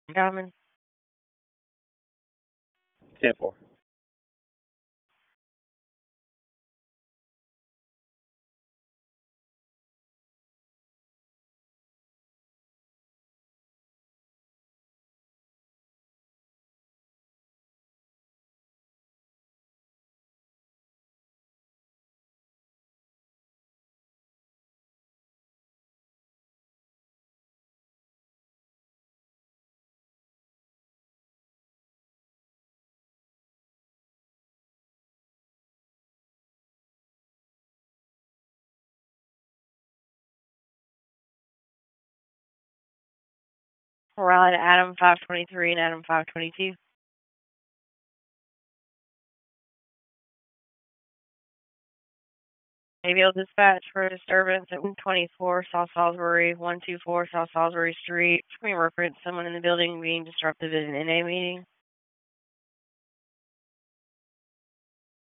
Coming. 10-4. Ride Adam 523 and Adam 522. Avial dispatch for disturbance at 124 South Salisbury, 124 South Salisbury Street. For me, reference someone in the building being disruptive at an NA meeting.